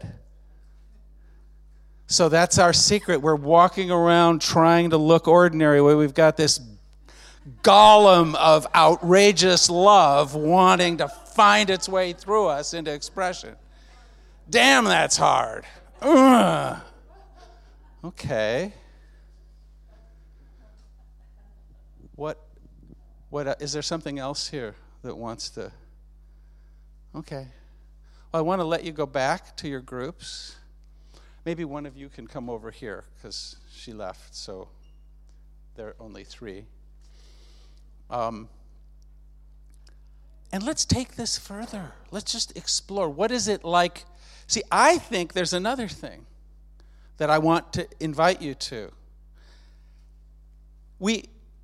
So that's our secret. We're walking around trying to look ordinary, where we've got this golem of outrageous love wanting to find its way through us into expression. Damn, that's hard. Ugh. Okay. What, what, uh, is there something else here that wants to? Okay. Well, I want to let you go back to your groups. Maybe one of you can come over here, because she left, so there are only three. Um, and let's take this further. Let's just explore. What is it like? See, I think there's another thing that I want to invite you to. We,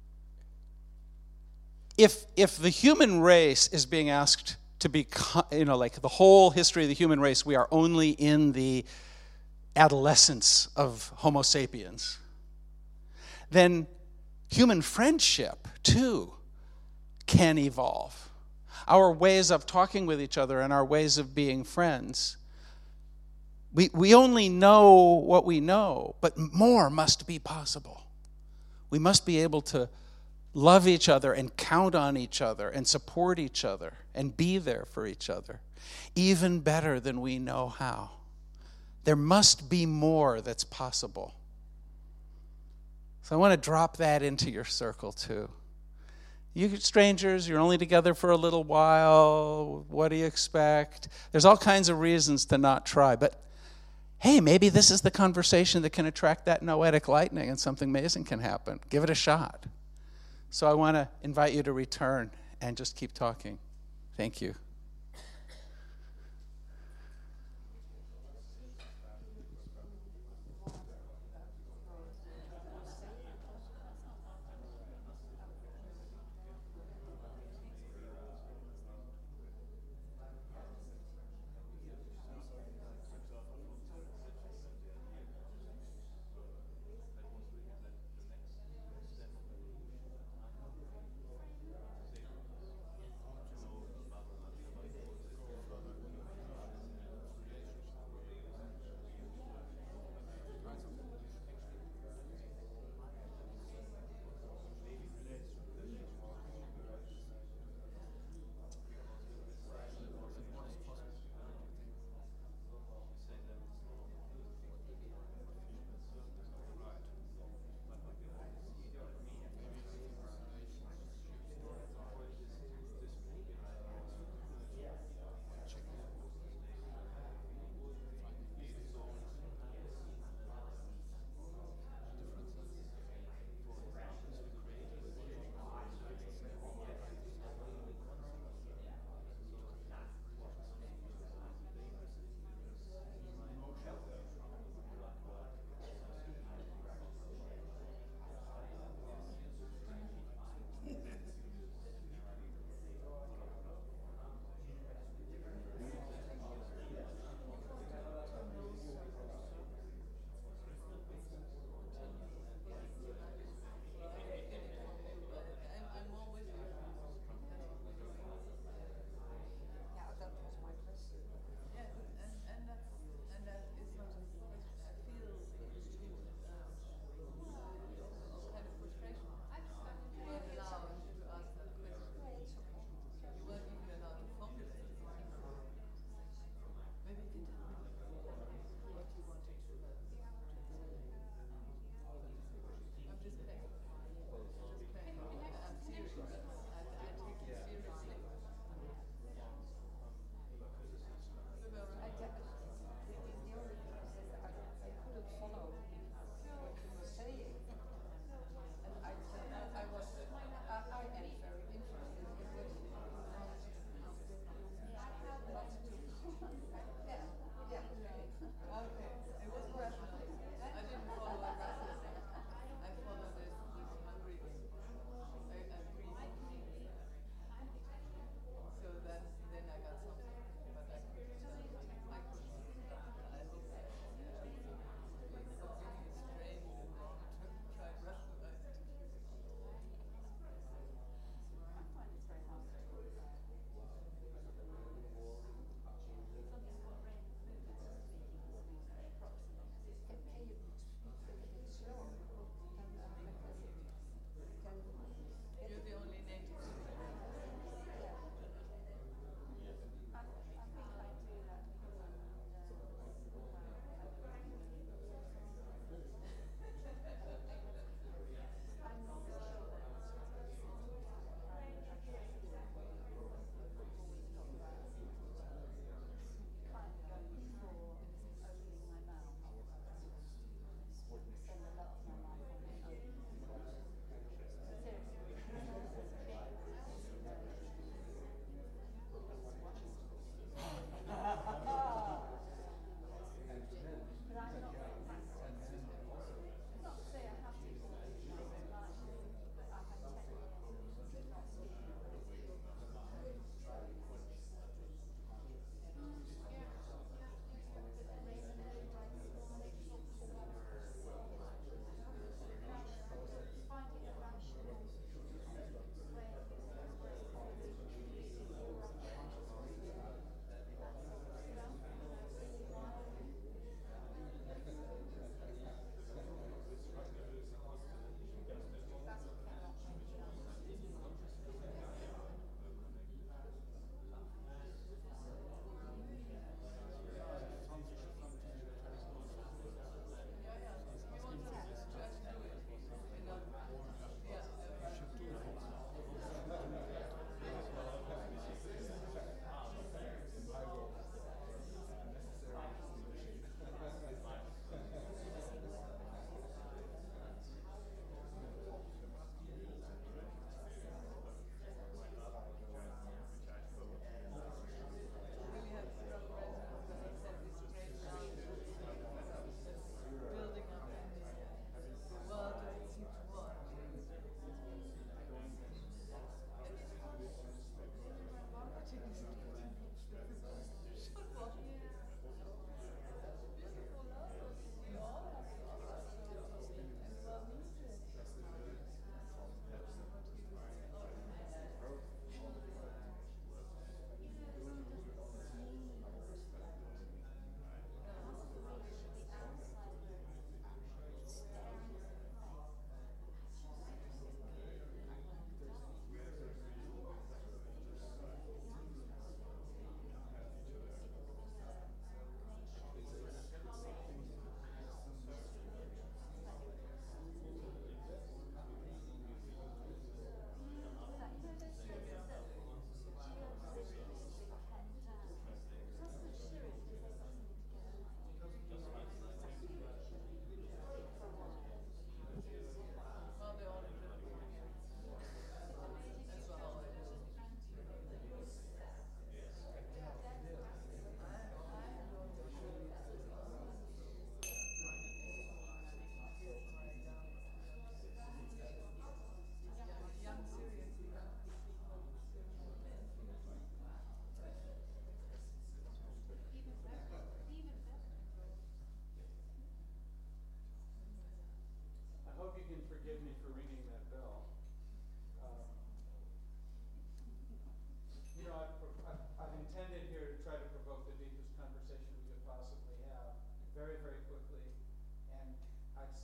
if if the human race is being asked to be, you know, like the whole history of the human race, we are only in the adolescence of Homo sapiens, then human friendship, too, can evolve. Our ways of talking with each other and our ways of being friends. We, we only know what we know, but more must be possible. We must be able to love each other and count on each other and support each other and be there for each other, even better than we know how. There must be more that's possible. So I want to drop that into your circle too. You strangers, you're only together for a little while. What do you expect? There's all kinds of reasons to not try. But hey, maybe this is the conversation that can attract that noetic lightning and something amazing can happen. Give it a shot. So I want to invite you to return and just keep talking. Thank you.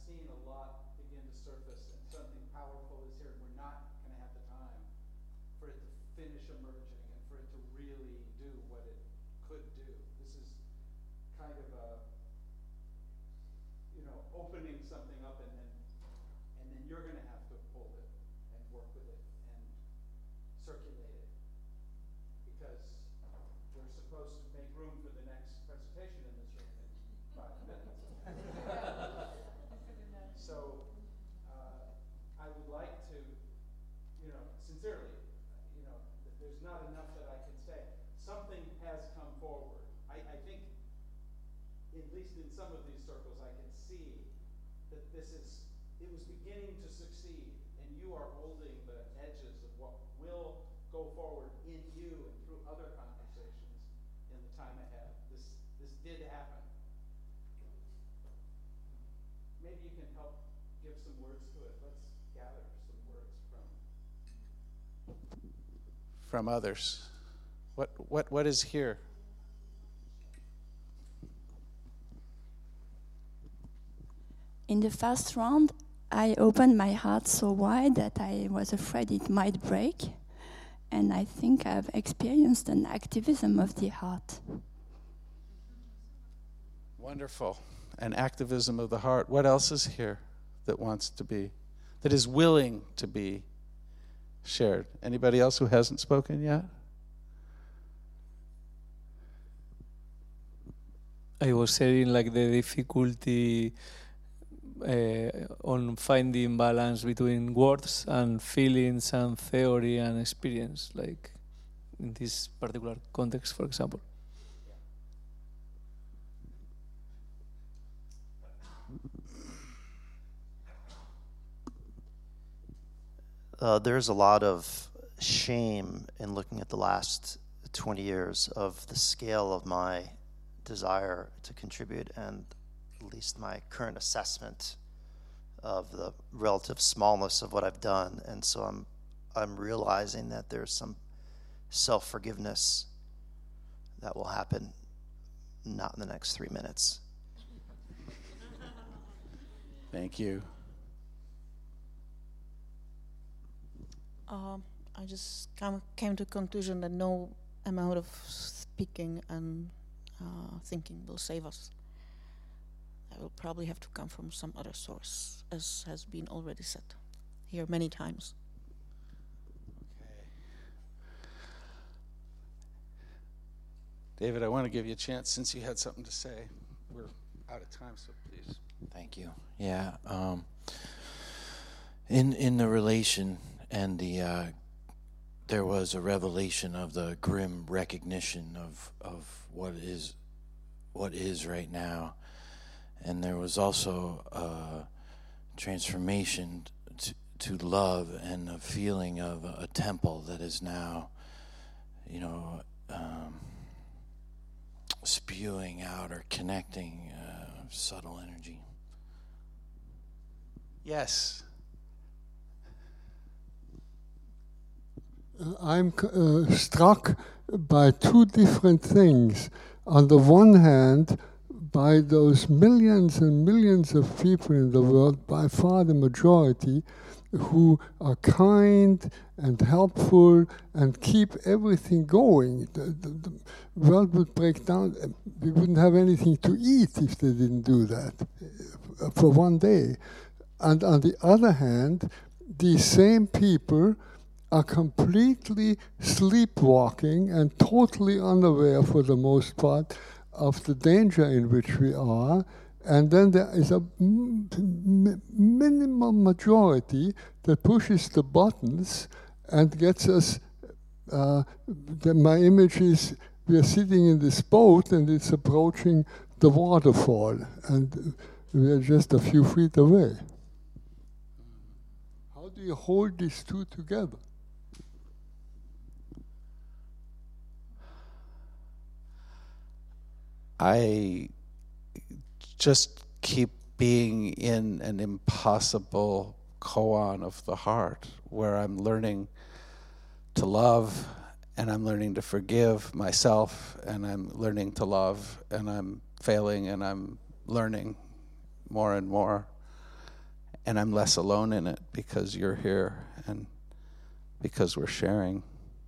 seen a lot begin to surface, and something powerful is here. We're not going to have the time for it to finish emerging and for it to really do what it could do. This is kind of a, you know, opening something up, and then and then you're going to have to hold it and work with it and circulate it, because we're supposed to make room for the next presentation in this room in five minutes. So uh, I would like to, you know, sincerely, you know, th- there's not enough that I can say. Something has come forward. I, I think, at least in some of these circles, I can see that this is, it was beginning to succeed, and you are holding the edges of what will go forward in you and through other conversations in the time ahead. This, this did happen. Maybe you can help give some words to it. Let's gather some words from from others. What what what is here? In the first round, I opened my heart so wide that I was afraid it might break, and I think I've experienced an activism of the heart. Wonderful. An activism of the heart. What else is here that wants to be, that is willing to be shared? Anybody else who hasn't spoken yet? I was sharing like the difficulty uh, on finding balance between words and feelings and theory and experience, like in this particular context, for example. Uh, there's a lot of shame in looking at the last twenty years of the scale of my desire to contribute, and at least my current assessment of the relative smallness of what I've done. And so I'm I'm realizing that there's some self-forgiveness that will happen not in the next three minutes. Thank you. Um, I just come, came to the conclusion that no amount of speaking and uh, thinking will save us. That will probably have to come from some other source, as has been already said here many times. Okay. David, I want to give you a chance since you had something to say. We're out of time, so please. Thank you. Yeah. Um, in in the relation and the uh, there was a revelation of the grim recognition of of what is what is right now, and there was also a transformation to, to love and a feeling of a temple that is now, you know, um, spewing out or connecting uh, subtle energy. Yes. I'm uh, struck by two different things. On the one hand, by those millions and millions of people in the world, by far the majority, who are kind and helpful and keep everything going. The, the, the world would break down. We wouldn't have anything to eat if they didn't do that uh, for one day. And on the other hand, these same people are completely sleepwalking and totally unaware, for the most part, of the danger in which we are. And then there is a m- m- minimal majority that pushes the buttons and gets us. Uh, the, my image is we are sitting in this boat and it's approaching the waterfall, and we are just a few feet away. How do you hold these two together? I just keep being in an impossible koan of the heart, where I'm learning to love, and I'm learning to forgive myself, and I'm learning to love, and I'm failing, and I'm learning more and more. And I'm less alone in it because you're here and because we're sharing.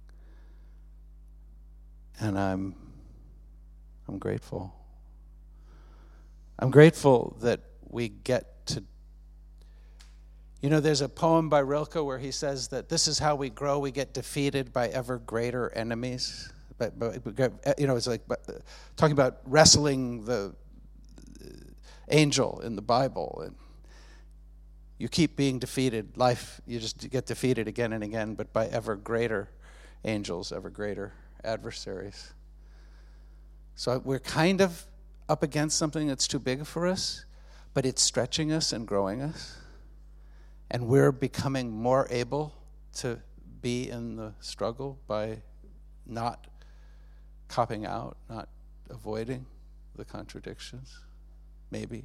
And I'm I'm grateful. I'm grateful that we get to, you know, there's a poem by Rilke where he says that this is how we grow. We get defeated by ever greater enemies. But, but you know, it's like but, uh, talking about wrestling the angel in the Bible, and you keep being defeated. Life, you just get defeated again and again, but by ever greater angels, ever greater adversaries. So we're kind of up against something that's too big for us, but it's stretching us and growing us. And we're becoming more able to be in the struggle by not copping out, not avoiding the contradictions, maybe.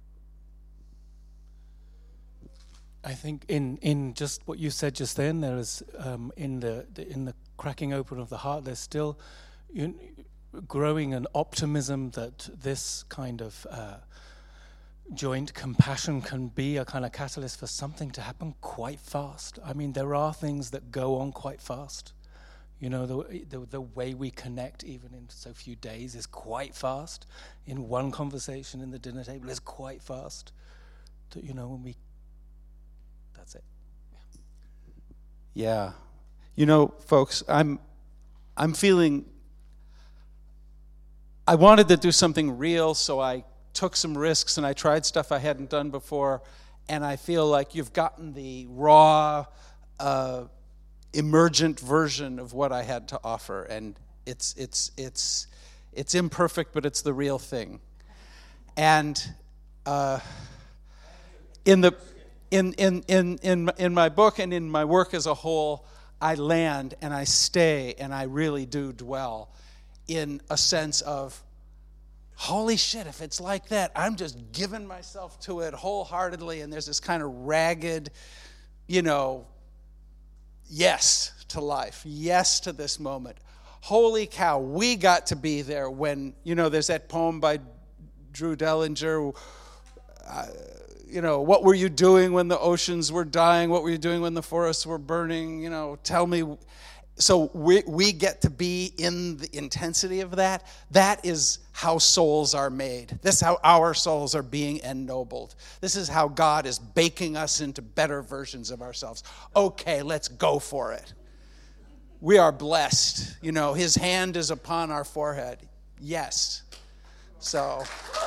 I think in, in just what you said just then, there is um, in the, the in the cracking open of the heart, there's still you, growing an optimism that this kind of uh, joint compassion can be a kind of catalyst for something to happen quite fast. I mean, there are things that go on quite fast. You know, the, the the way we connect, even in so few days, is quite fast. In one conversation in the dinner table is quite fast. To, you know, when we, that's it. Yeah. yeah, you know, folks, I'm, I'm feeling. I wanted to do something real, so I took some risks and I tried stuff I hadn't done before, and I feel like you've gotten the raw. Uh, emergent version of what I had to offer, and it's it's it's it's imperfect, but it's the real thing. And uh, in the in in in in in my book and in my work as a whole, I land and I stay and I really do dwell in a sense of, holy shit, if it's like that, I'm just giving myself to it wholeheartedly, and there's this kind of ragged, you know, yes to life, yes to this moment. Holy cow, we got to be there when, you know, there's that poem by Drew Dellinger, uh, you know, what were you doing when the oceans were dying? What were you doing when the forests were burning? You know, tell me. So we we get to be in the intensity of that. That is how souls are made. This is how our souls are being ennobled. This is how God is baking us into better versions of ourselves. Okay, let's go for it. We are blessed. You know, his hand is upon our forehead. Yes. So...